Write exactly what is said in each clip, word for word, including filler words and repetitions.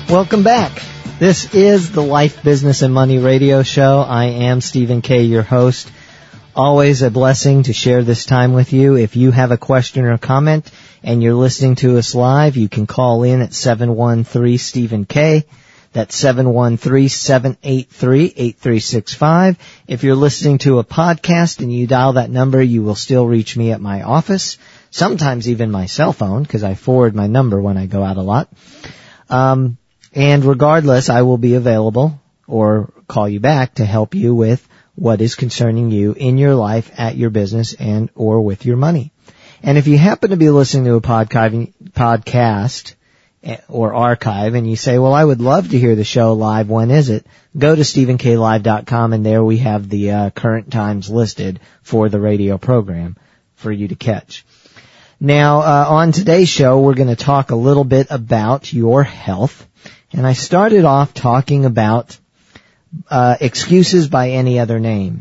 Welcome back. This is the Life, Business, and Money radio show. I am Stephen K., your host. Always a blessing to share this time with you. If you have a question or comment and you're listening to us live, you can call in at seven one three Stephen K. That's seven one three, seven eight three, eight three six five. If you're listening to a podcast and you dial that number, you will still reach me at my office, sometimes even my cell phone, because I forward my number when I go out a lot. Um, and regardless, I will be available or call you back to help you with what is concerning you in your life, at your business, and or with your money. And if you happen to be listening to a podcast or archive and you say, well, I would love to hear the show live, when is it? Go to stephen k live dot com, and there we have the uh, current times listed for the radio program for you to catch. Now, uh, on today's show, we're going to talk a little bit about your health. And I started off talking about Uh, excuses by any other name.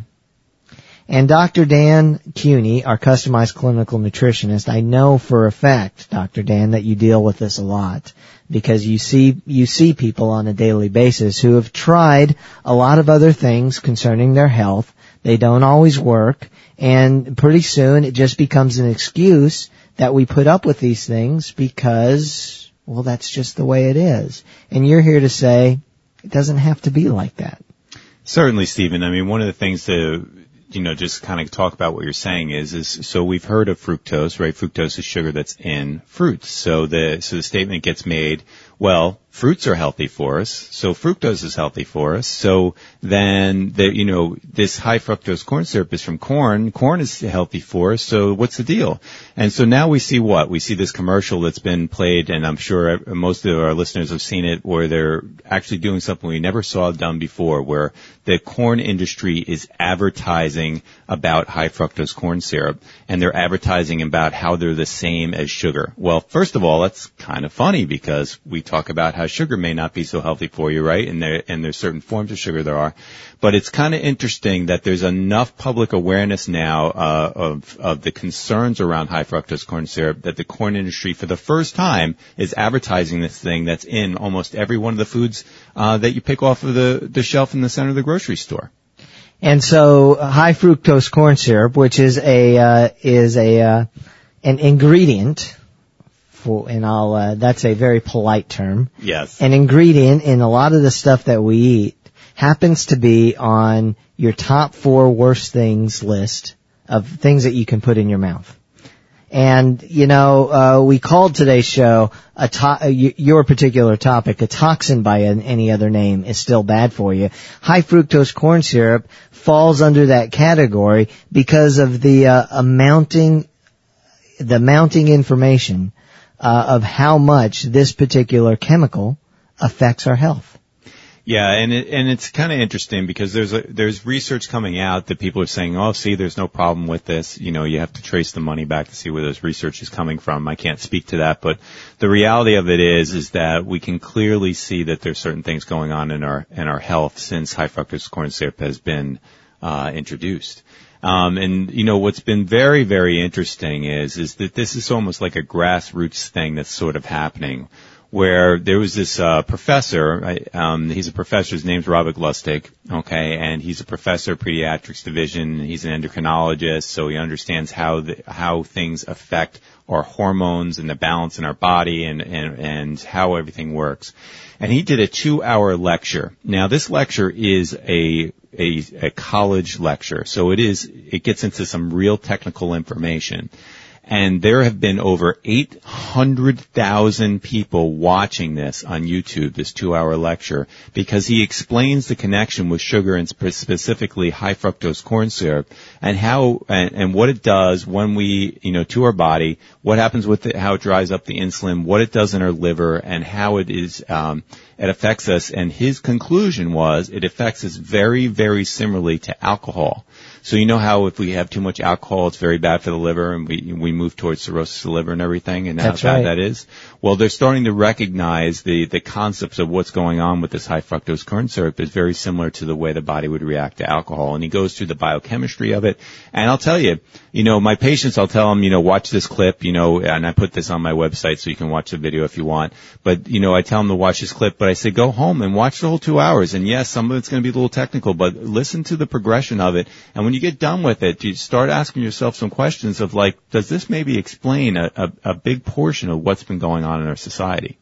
And Doctor Dan Cuney, our customized clinical nutritionist, I know for a fact, Doctor Dan, that you deal with this a lot, because you see, you see people on a daily basis who have tried a lot of other things concerning their health. They don't always work, and pretty soon it just becomes an excuse that we put up with these things because, well, that's just the way it is. And you're here to say, it doesn't have to be like that. Certainly, Stephen. I mean, one of the things to, you know, just kind of talk about what you're saying is, is, so we've heard of fructose, right? Fructose is sugar that's in fruits. So the, so the statement gets made, well, fruits are healthy for us, so fructose is healthy for us. So then, the, you know, this high fructose corn syrup is from corn. Corn is healthy for us, so what's the deal? And so now we see what? We see this commercial that's been played, and I'm sure most of our listeners have seen it, where they're actually doing something we never saw done before, where the corn industry is advertising about high fructose corn syrup, and they're advertising about how they're the same as sugar. Well, first of all, that's kind of funny, because we talk about how sugar may not be so healthy for you, right? And there, and there's certain forms of sugar there are. But it's kind of interesting that there's enough public awareness now, uh, of, of the concerns around high fructose corn syrup, that the corn industry for the first time is advertising this thing that's in almost every one of the foods, uh, that you pick off of the, the shelf in the center of the grocery store. And so, high fructose corn syrup, which is a, uh, is a, uh, an ingredient, and I'll, uh, that's a very polite term. Yes. An ingredient in a lot of the stuff that we eat happens to be on your top four worst things list of things that you can put in your mouth. And, you know, uh, we called today's show a to- uh, your particular topic, a toxin by an, any other name is still bad for you. High fructose corn syrup falls under that category because of the, uh, amounting, the mounting information Uh, of how much this particular chemical affects our health. Yeah, and it, and it's kind of interesting, because there's a, there's research coming out that people are saying, oh, see, there's no problem with this. You know, you have to trace the money back to see where this research is coming from. I can't speak to that, but the reality of it is, is that we can clearly see that there's certain things going on in our in our health since high fructose corn syrup has been uh introduced. Um, and, you know, what's been very, very interesting is, is that this is almost like a grassroots thing that's sort of happening, where there was this, uh, professor, um, he's a professor, his name's Robert Lustig, okay, and he's a professor of pediatrics division, he's an endocrinologist, so he understands how the, how things affect our hormones and the balance in our body and, and, and how everything works. And he did a two-hour lecture. Now, this lecture is a, a, a college lecture, so it is, it gets into some real technical information. And there have been over eight hundred thousand people watching this on YouTube, this two-hour lecture, because he explains the connection with sugar and spe- specifically high fructose corn syrup, and how and, and what it does when we, you know, to our body, what happens with it, how it dries up the insulin, what it does in our liver, and how it is um, it affects us. And his conclusion was it affects us very, very similarly to alcohol. So you know how if we have too much alcohol, it's very bad for the liver, and we we move towards cirrhosis of the liver and everything, and how That's bad right. that is? Well, they're starting to recognize the, the concepts of what's going on with this high fructose corn syrup is very similar to the way the body would react to alcohol. And he goes through the biochemistry of it. And I'll tell you, you know, my patients, I'll tell them, you know, watch this clip, you know, and I put this on my website so you can watch the video if you want. But, you know, I tell them to watch this clip, but but I say go home and watch the whole two hours. And yes, some of it's going to be a little technical, but listen to the progression of it. And when you get done with it, you start asking yourself some questions of like, does this maybe explain a, a, a big portion of what's been going on in our society?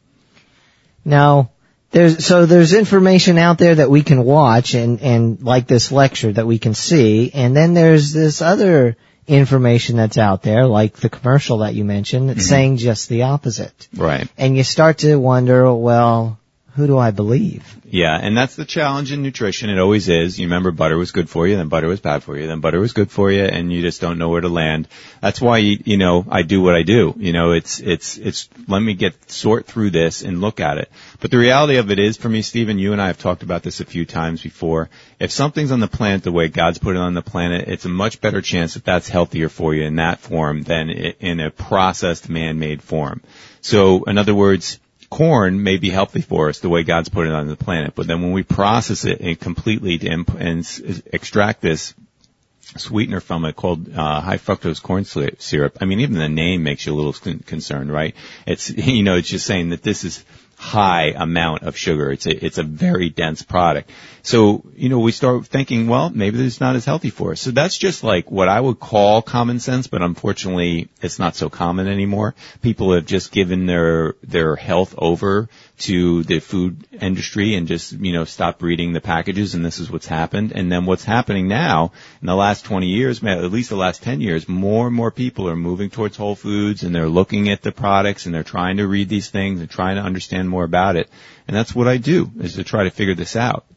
Now, there's, so there's information out there that we can watch and, and like this lecture that we can see. And then there's this other information that's out there, like the commercial that you mentioned, that's mm-hmm. saying just the opposite. Right. And you start to wonder, well, who do I believe? Yeah, and that's the challenge in nutrition. It always is. You remember butter was good for you, then butter was bad for you, then butter was good for you, and you just don't know where to land. That's why, you, you know, I do what I do. You know, it's, it's, it's, let me get, sort through this and look at it. But the reality of it is, for me, Stephen, you and I have talked about this a few times before. If something's on the planet the way God's put it on the planet, it's a much better chance that that's healthier for you in that form than in a processed, man-made form. So, in other words, corn may be healthy for us the way God's put it on the planet, but then when we process it completely to imp- and s- extract this sweetener from it called uh, high fructose corn syrup, I mean, even the name makes you a little con- concerned, right? It's, you know, it's just saying that this is high amount of sugar. It's a, it's a very dense product. So, you know, we start thinking, well, maybe it's not as healthy for us. So that's just like what I would call common sense, but unfortunately it's not so common anymore. People have just given their, their health over to the food industry and just, you know, stop reading the packages, and this is what's happened. And then what's happening now in the last twenty years, at least the last ten years, more and more people are moving towards whole foods, and they're looking at the products and they're trying to read these things and trying to understand more about it. And that's what I do, is to try to figure this out.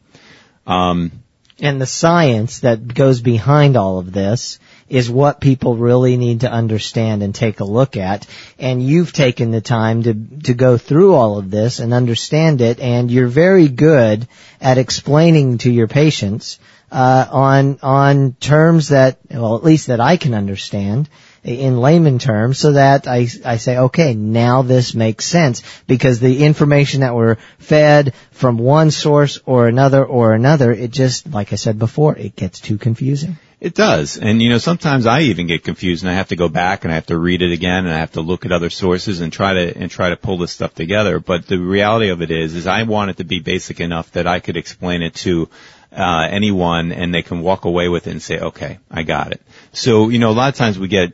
Um, and the science that goes behind all of this is what people really need to understand and take a look at. And you've taken the time to to go through all of this and understand it, and you're very good at explaining to your patients uh on on terms that, well, at least that I can understand in layman terms, so that I, I say, okay, now this makes sense, because the information that we're fed from one source or another or another, it just, like I said before, it gets too confusing. It does. And, you know, sometimes I even get confused and I have to go back and I have to read it again and I have to look at other sources and try to, and try to pull this stuff together. But the reality of it is, is I want it to be basic enough that I could explain it to uh anyone and they can walk away with it and say, okay, I got it. So, you know, a lot of times we get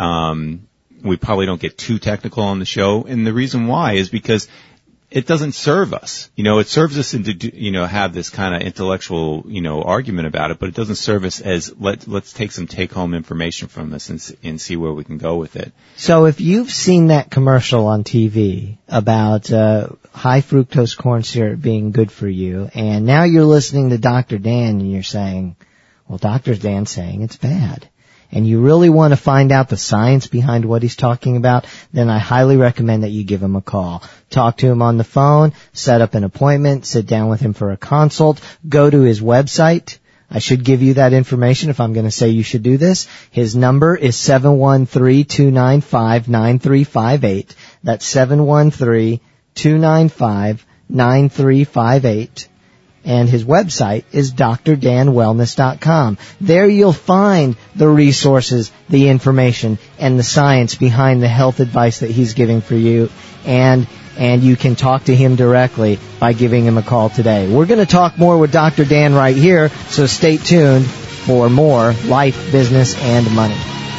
Um, we probably don't get too technical on the show, and the reason why is because it doesn't serve us. You know, it serves us to, you know, have this kind of intellectual, you know, argument about it, but it doesn't serve us as let let's take some take-home information from this and, and see where we can go with it. So, if you've seen that commercial on T V about uh, high fructose corn syrup being good for you, and now you're listening to Doctor Dan and you're saying, well, Doctor Dan's saying it's bad, and you really want to find out the science behind what he's talking about, then I highly recommend that you give him a call. Talk to him on the phone, set up an appointment, sit down with him for a consult, go to his website. I should give you that information if I'm going to say you should do this. His number is seven one three, two nine five, nine three five eight. That's seven one three, two nine five, nine three five eight. And his website is D R Dan Wellness dot com. There you'll find the resources, the information, and the science behind the health advice that he's giving for you. And and you can talk to him directly by giving him a call today. We're going to talk more with Doctor Dan right here, so stay tuned for more Life, Business, and Money.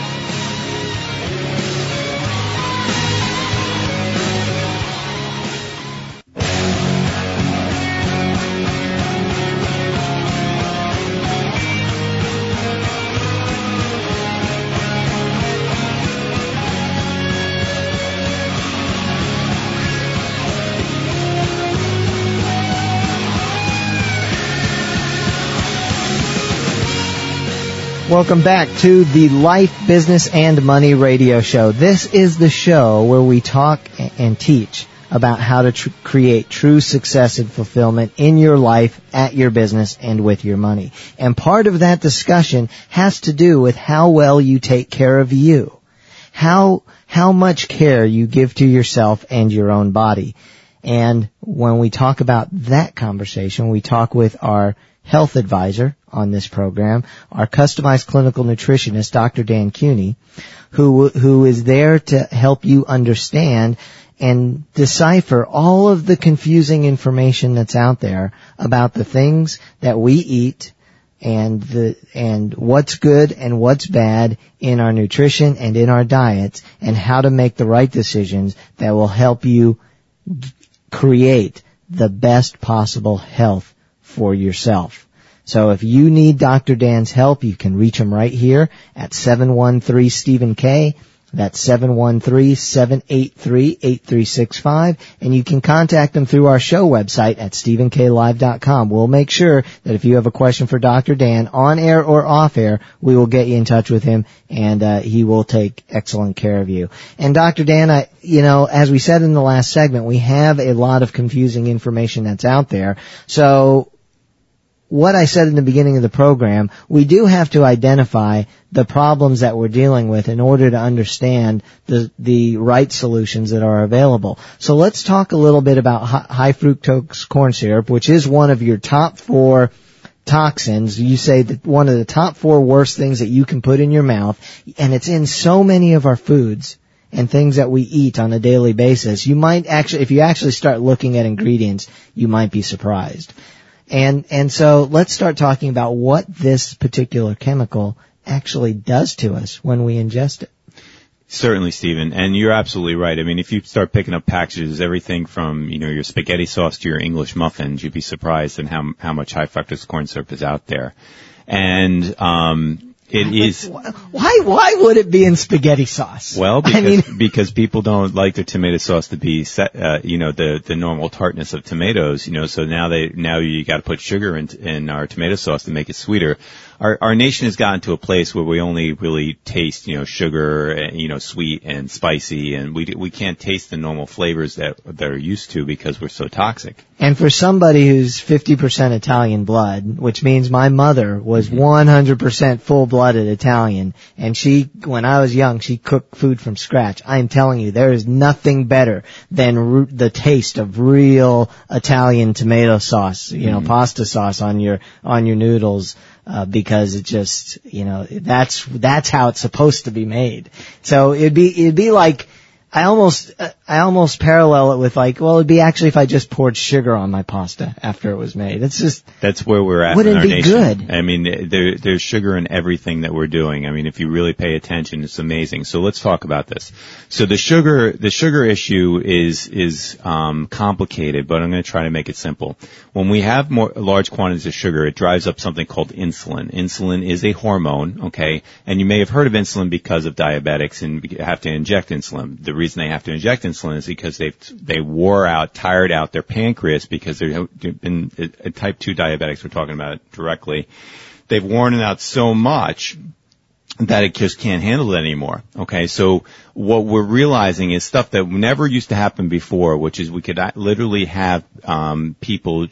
Welcome back to the Life, Business, and Money radio show. This is the show where we talk and teach about how to tr- create true success and fulfillment in your life, at your business, and with your money. And part of that discussion has to do with how well you take care of you, how how much care you give to yourself and your own body. And when we talk about that conversation, we talk with our health advisor on this program, our customized clinical nutritionist, Doctor Dan Cuny, who who is there to help you understand and decipher all of the confusing information that's out there about the things that we eat and the and what's good and what's bad in our nutrition and in our diets, and how to make the right decisions that will help you create the best possible health for yourself. So if you need Doctor Dan's help, you can reach him right here at seven one three Stephen K. That's seven one three, seven eight three, eight three six five. And you can contact him through our show website at stephen k live dot com. We'll make sure that if you have a question for Doctor Dan, on air or off air, we will get you in touch with him, and uh, he will take excellent care of you. And Doctor Dan, I, you know, as we said in the last segment, we have a lot of confusing information that's out there. So what I said in the beginning of the program, we do have to identify the problems that we're dealing with in order to understand the the right solutions that are available. So let's talk a little bit about high fructose corn syrup, which is one of your top four toxins. You say that one of the top four worst things that you can put in your mouth, and it's in so many of our foods and things that we eat on a daily basis. You might actually, if you actually start looking at ingredients, you might be surprised. And, and so let's start talking about what this particular chemical actually does to us when we ingest it. Certainly, Stephen, and you're absolutely right. I mean, if you start picking up packages, everything from, you know, your spaghetti sauce to your English muffins, you'd be surprised at how, how much high fructose corn syrup is out there. And, um, it is. Why, why would it be in spaghetti sauce? Well, because, I mean, because people don't like their tomato sauce to be set, uh, you know, the, the normal tartness of tomatoes, you know, so now they, now you gotta put sugar in, in our tomato sauce to make it sweeter. Our, our nation has gotten to a place where we only really taste, you know, sugar, and, you know, sweet and spicy, and we, we can't taste the normal flavors that, that are used to because we're so toxic. And for somebody who's fifty percent Italian blood, which means my mother was one hundred percent full-blooded Italian, and she, when I was young, she cooked food from scratch. I am telling you, there is nothing better than r- the taste of real Italian tomato sauce, you know, mm-hmm. pasta sauce on your, on your noodles. Uh, because it just, you know, that's, that's how it's supposed to be made. So it'd be, it'd be like, I almost, uh, I almost parallel it with like, well, it'd be actually if I just poured sugar on my pasta after it was made. It's just. That's where we're at wouldn't in our be nation. Good. I mean, there, there's sugar in everything that we're doing. I mean, if you really pay attention, it's amazing. So let's talk about this. So the sugar, the sugar issue is, is, um, complicated, but I'm going to try to make it simple. When we have more, large quantities of sugar, it drives up something called insulin. Insulin is a hormone, okay? And you may have heard of insulin because of diabetics and have to inject insulin. The reason they have to inject insulin is because they've, they wore out, tired out their pancreas because they've been, uh, type two diabetics, we're talking about it directly. They've worn it out so much that it just can't handle it anymore. Okay, so what we're realizing is stuff that never used to happen before, which is we could literally have um people,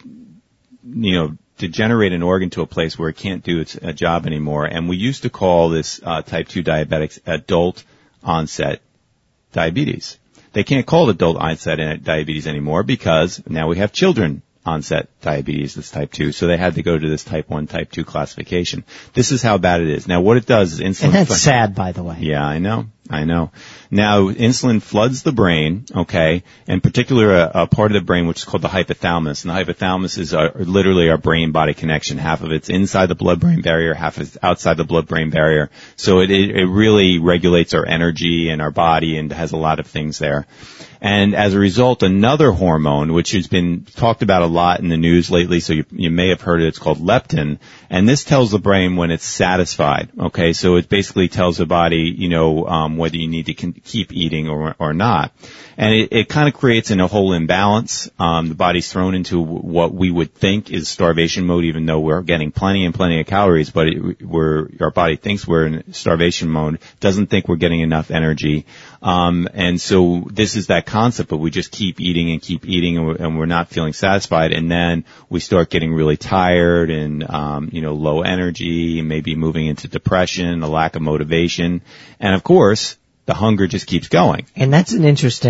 you know, degenerate an organ to a place where it can't do its uh, job anymore. And we used to call this uh, type two diabetics adult onset diabetes. They can't call it adult onset diabetes anymore because now we have children onset diabetes, this type two. So they had to go to this type one, type two classification. This is how bad it is. Now what it does is insulin. And that's sad, by the way. Yeah, I know. I know. Now, insulin floods the brain, okay, in particular a, a part of the brain which is called the hypothalamus. And the hypothalamus is our, literally our brain-body connection. Half of it's inside the blood-brain barrier, half is outside the blood-brain barrier. So it, it, it really regulates our energy and our body and has a lot of things there. And as a result, another hormone, which has been talked about a lot in the news lately, so you, you may have heard it, it's called leptin. And this tells the brain when it's satisfied, okay? So it basically tells the body, you know, um, whether you need to con- keep eating or, or not. And it, it kind of creates in a whole imbalance. Um, the body's thrown into what we would think is starvation mode, even though we're getting plenty and plenty of calories, but it, we're, our body thinks we're in starvation mode, doesn't think we're getting enough energy. Um, and so this is that concept, but we just keep eating and keep eating and we're, and we're not feeling satisfied. And then we start getting really tired and, um, you know, low energy, maybe moving into depression, a lack of motivation. And of course, the hunger just keeps going. And that's an interesting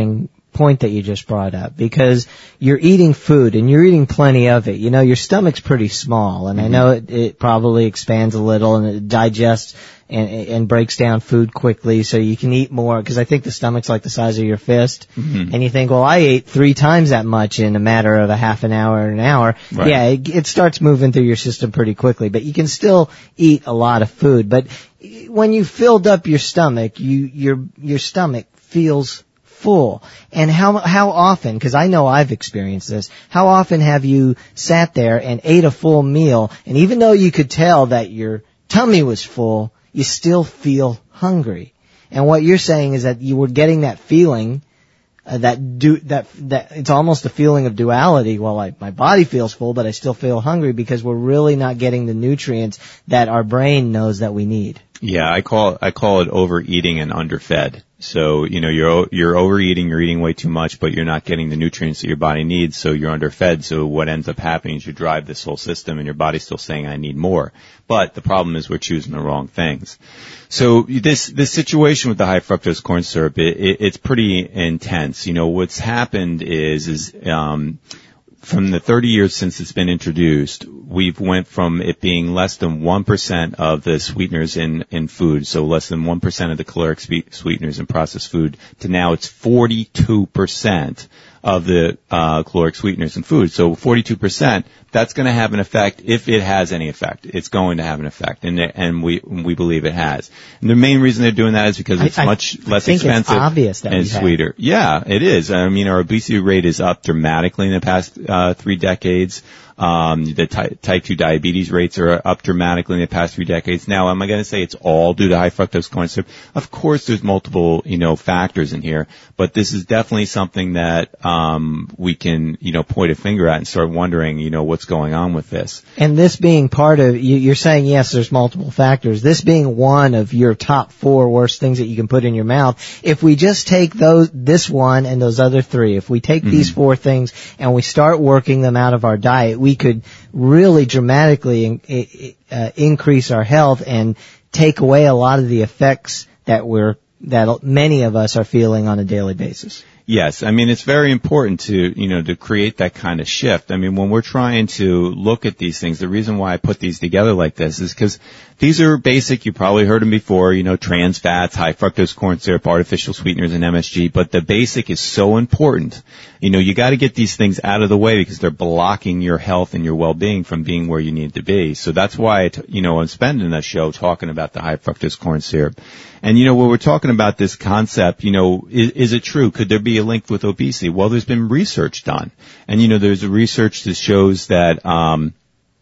point that you just brought up, because you're eating food and you're eating plenty of it. You know, your stomach's pretty small, and mm-hmm. I know it, it probably expands a little and it digests and, and breaks down food quickly, so you can eat more, because I think the stomach's like the size of your fist. Mm-hmm. And you think, well, I ate three times that much in a matter of a half an hour or an hour. Right. Yeah, it, it starts moving through your system pretty quickly, but you can still eat a lot of food. But when you filled up your stomach, you your your stomach feels full. And how how often, because I know I've experienced this, how often have you sat there and ate a full meal, and even though you could tell that your tummy was full, you still feel hungry? And what you're saying is that you were getting that feeling, uh, that do that that it's almost a feeling of duality. Well, I, my body feels full, but I still feel hungry, because we're really not getting the nutrients that our brain knows that we need. Yeah, I call I call it overeating and underfed. So, you know, you're you're overeating, you're eating way too much, but you're not getting the nutrients that your body needs, so you're underfed. So what ends up happening is you drive this whole system and your body's still saying, I need more. But the problem is we're choosing the wrong things. So this this situation with the high fructose corn syrup, it, it, it's pretty intense. You know, what's happened is is um from the thirty years since it's been introduced, we've went from it being less than one percent of the sweeteners in, in food, so less than one percent of the caloric sweeteners in processed food, to now it's forty-two percent of the uh caloric sweeteners in food. So forty-two percent, that's going to have an effect if it has any effect. It's going to have an effect, and and we we believe it has. And the main reason they're doing that is because it's I, much I less think expensive it's obvious that and sweeter. Have. Yeah, it is. I mean, our obesity rate is up dramatically in the past uh three decades. Um, the ty- type two diabetes rates are up dramatically in the past three decades. Now, am I going to say it's all due to high fructose corn syrup? Of course, there's multiple, you know, factors in here, but this is definitely something that, um, we can, you know, point a finger at and start wondering, you know, what's going on with this. And this being part of, you, you're saying, yes, there's multiple factors. This being one of your top four worst things that you can put in your mouth. If we just take those, this one and those other three, if we take mm-hmm. these four things and we start working them out of our diet, we could really dramatically in, uh, increase our health and take away a lot of the effects that we're that many of us are feeling on a daily basis. Yes, I mean, it's very important to, you know, to create that kind of shift. I mean, when we're trying to look at these things, the reason why I put these together like this is because these are basic. You probably heard them before, you know, trans fats, high fructose corn syrup, artificial sweeteners, and M S G. But the basic is so important. You know, you got to get these things out of the way because they're blocking your health and your well-being from being where you need to be. So that's why, I, you know, I'm spending a show talking about the high fructose corn syrup. And, you know, when we're talking about this concept, you know, is, is it true? Could there be a link with obesity? Well, there's been research done. And, you know, there's a research that shows that, um,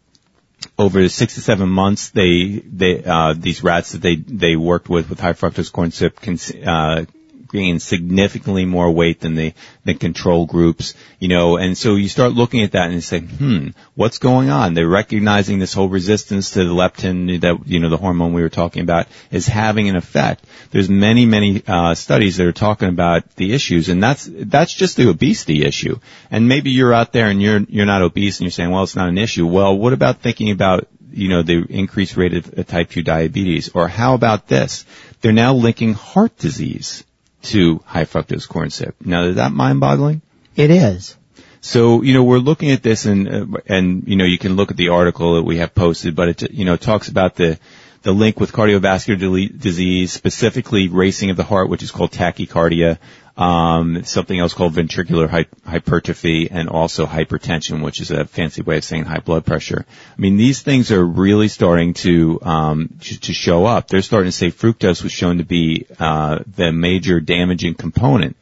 over six to seven months, they, they, uh, these rats that they, they worked with with high fructose corn syrup can, uh, gain significantly more weight than the, the control groups, you know, and so you start looking at that and you say, hmm, what's going on? They're recognizing this whole resistance to the leptin, that, you know, the hormone we were talking about, is having an effect. There's many, many, uh, studies that are talking about the issues, and that's, that's just the obesity issue. And maybe you're out there and you're, you're not obese and you're saying, well, it's not an issue. Well, what about thinking about, you know, the increased rate of type two diabetes? Or how about this? They're now linking heart disease to high fructose corn syrup. Now, is that mind-boggling? It is. So, you know, we're looking at this, and uh, and you know, you can look at the article that we have posted, but it, you know, talks about the the link with cardiovascular disease, specifically racing of the heart, which is called tachycardia, um, something else called ventricular hy- hypertrophy, and also hypertension, which is a fancy way of saying high blood pressure. I mean, these things are really starting to um to, to show up. They're starting to say fructose was shown to be uh the major damaging component.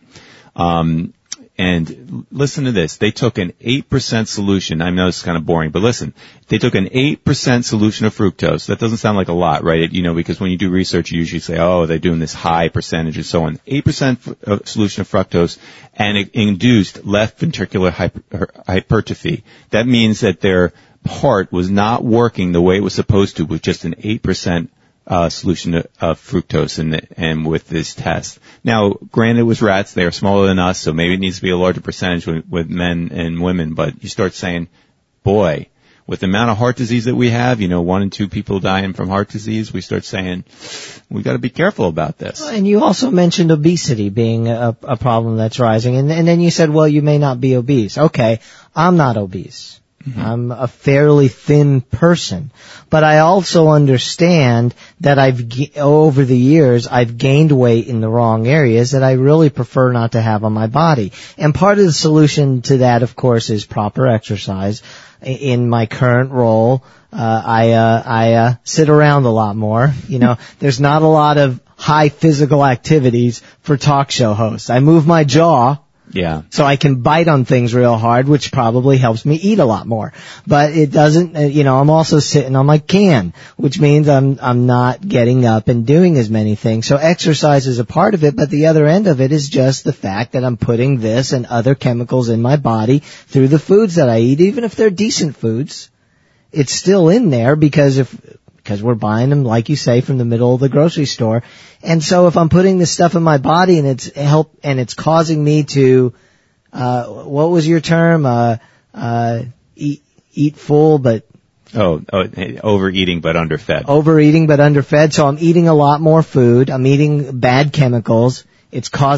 Um And listen to this. They took an eight percent solution. I know this is kind of boring, but listen. They took an eight percent solution of fructose. That doesn't sound like a lot, right? It, you know, because when you do research, you usually say, oh, they're doing this high percentage and so on. eight percent f- solution of fructose, and it induced left ventricular hyper- hypertrophy. That means that their heart was not working the way it was supposed to with just an eight percent Uh, solution of fructose in the, and with this test. Now, granted, it was rats. They are smaller than us, so maybe it needs to be a larger percentage with, with men and women. But you start saying, boy, with the amount of heart disease that we have, you know, one in two people dying from heart disease, we start saying, we got to be careful about this. And you also mentioned obesity being a, a problem that's rising. And, and then you said, well, you may not be obese. Okay, I'm not obese. Mm-hmm. I'm a fairly thin person. But I also understand that I've, over the years, I've gained weight in the wrong areas that I really prefer not to have on my body. And part of the solution to that, of course, is proper exercise. In my current role, uh, I, uh, I, uh, sit around a lot more. You know, there's not a lot of high physical activities for talk show hosts. I move my jaw. Yeah. So I can bite on things real hard, which probably helps me eat a lot more. But it doesn't, uh, you know, I'm also sitting on my can, which means I'm, I'm not getting up and doing as many things. So exercise is a part of it, but the other end of it is just the fact that I'm putting this and other chemicals in my body through the foods that I eat, even if they're decent foods. It's still in there because if, because we're buying them, like you say, from the middle of the grocery store. And so if I'm putting this stuff in my body and it's help, and it's causing me to, uh, what was your term? Uh, uh, eat, eat full, but. Oh, oh, overeating but underfed. Overeating but underfed. So I'm eating a lot more food. I'm eating bad chemicals. It's causing